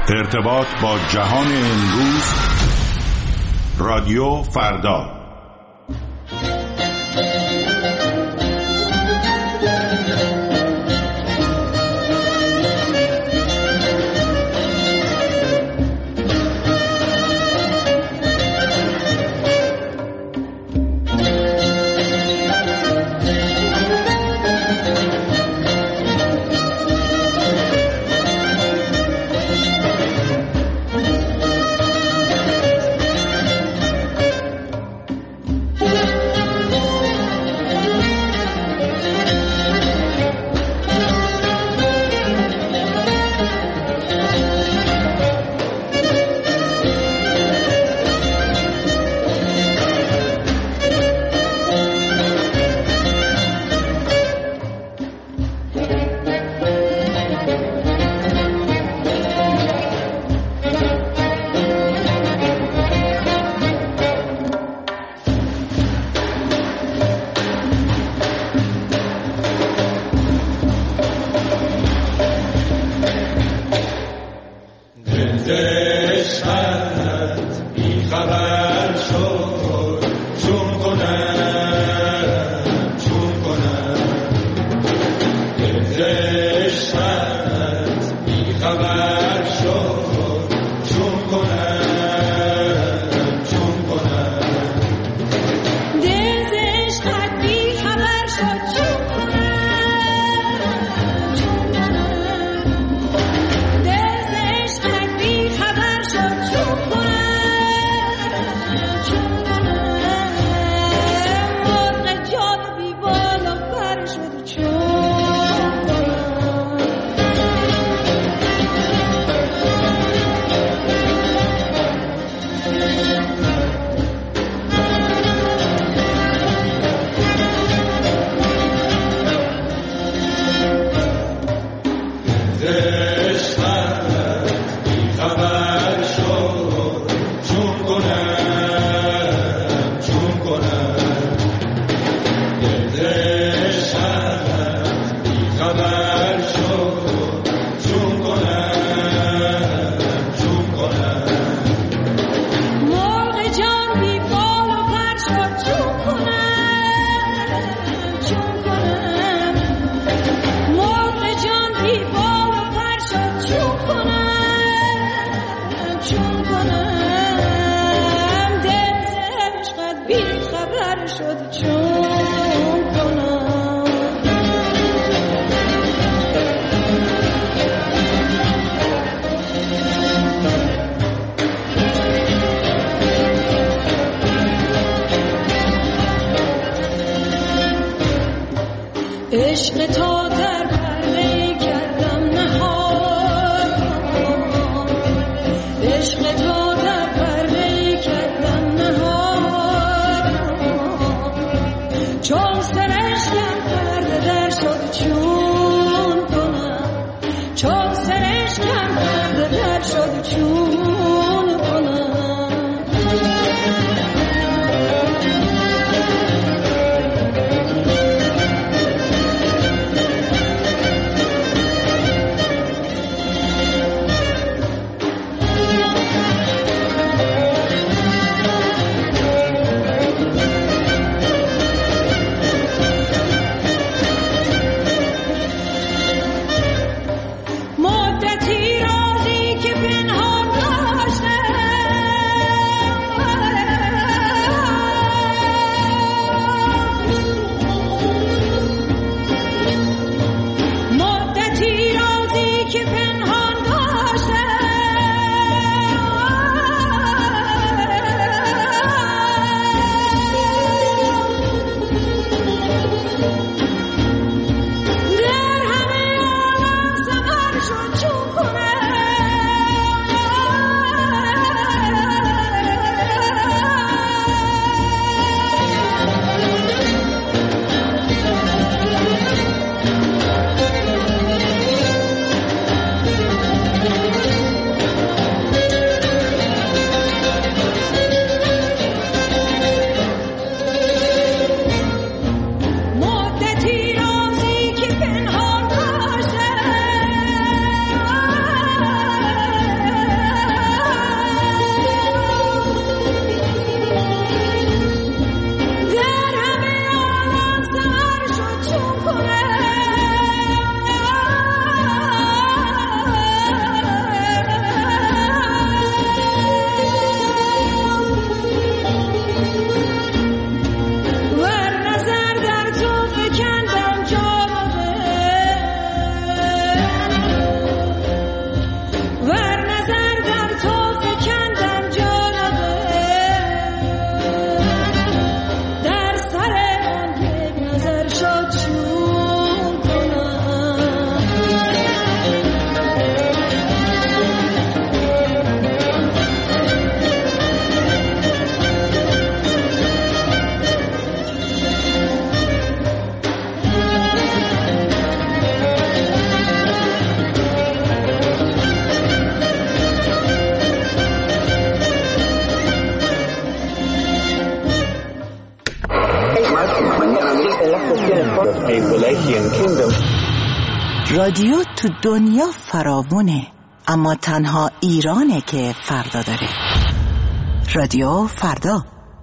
ارتباط با جهان امروز، رادیو فردا. عشق تو در پرده کردم نهار، عشق تو در پرده کردم نهار، چون سرشکم پرده در شد چون کنم، چون سرشکم پرده در شد چون کنم. مدتی رازی که پنهان رادیو تو دنیا فراوونه، اما تنها ایرانه که فردا داره. رادیو فردا.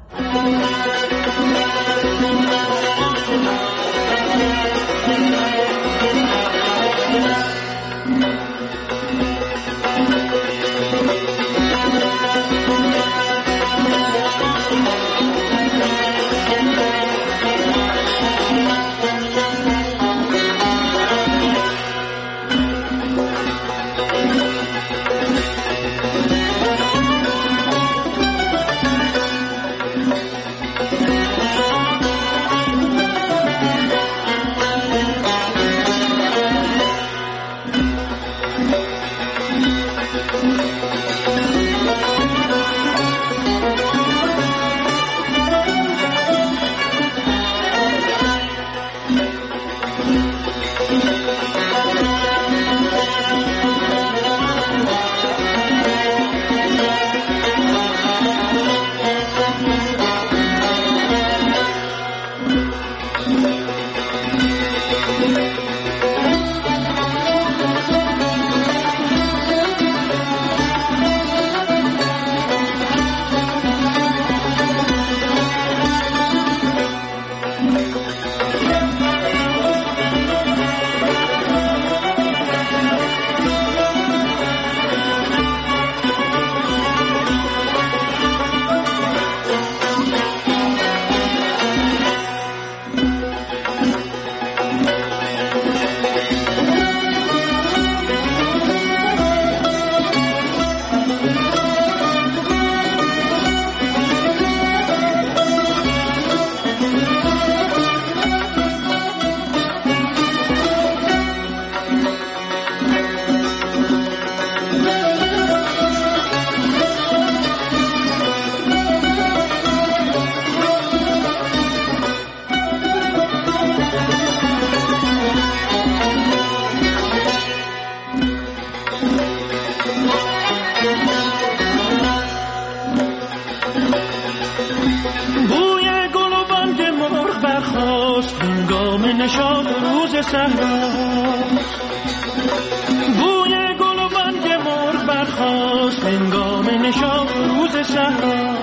نشاط روز صحرا، بوی گل و بانگ مرغ برخاست هنگام نشاط روز صحرا.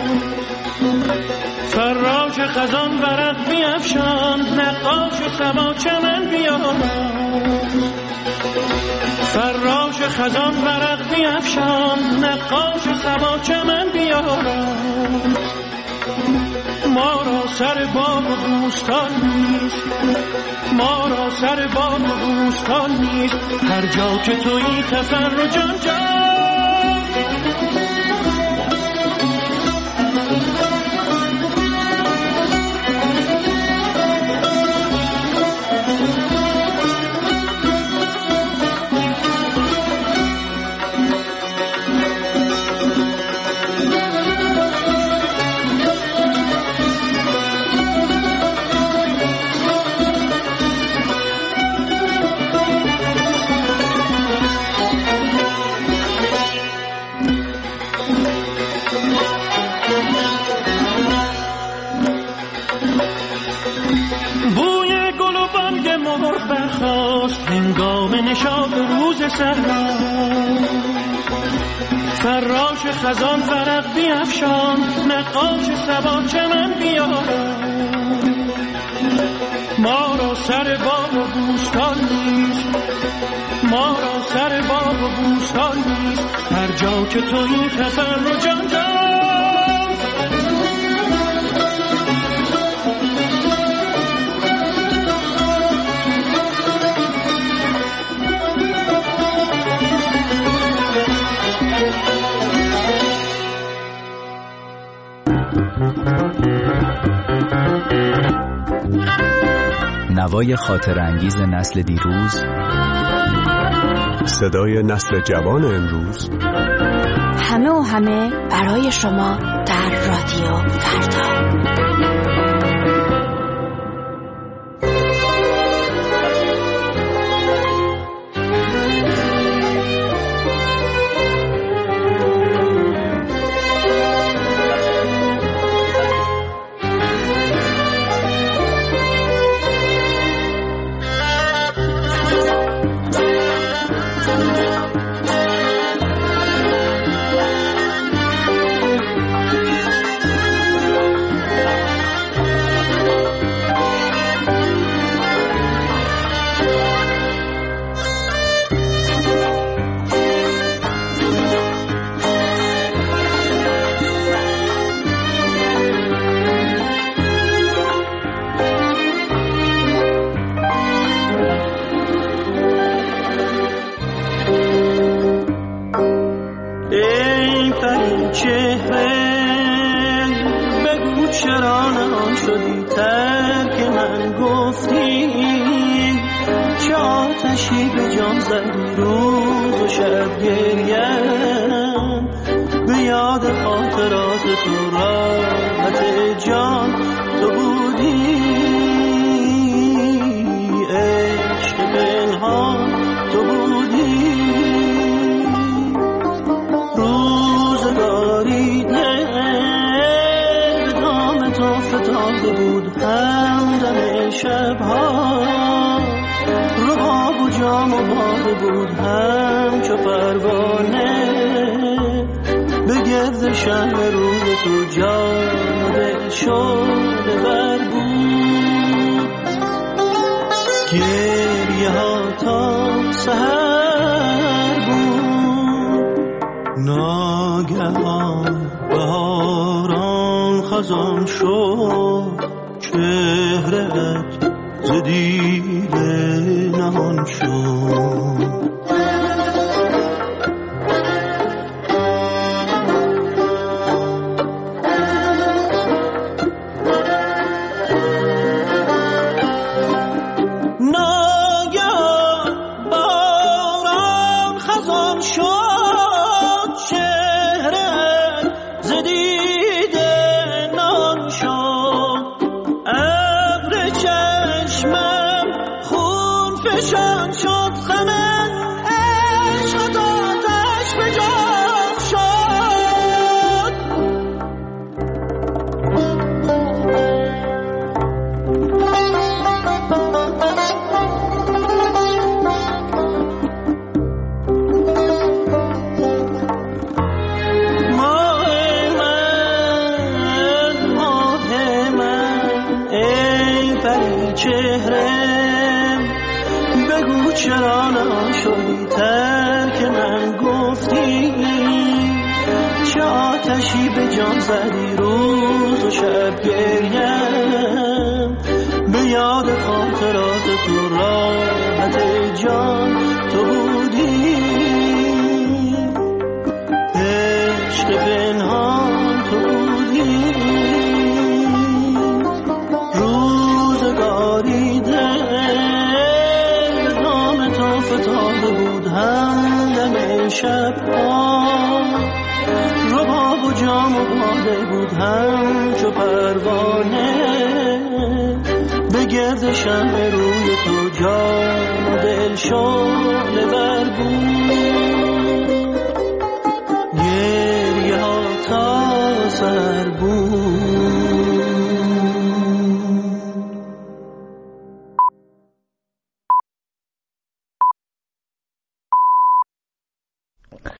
فراش خزان ورق بیفشاند، نقاش صبا چمن بیاراست. فراش خزان ورق بیفشاند، نقاش صبا چمن بیاراست. ما را سر باغ و بوستان نیست، ما را سر باغ و بوستان نیست، هر جا که تویی تفرج آنجا. هنگام نشاط روز صحرا، فراش خزان ورق بیفشاند، نقاش صبا چمن بیاراست. ما را سر باغ و بوستان نیست، ما را سر باغ و بوستان نیست، هر جا که تویی تفرج آنجا. نوای خاطر انگیز نسل دیروز، صدای نسل جوان امروز، همه و همه برای شما در رادیو فردا. گردشم روی تو جان و دل شعله ور بود.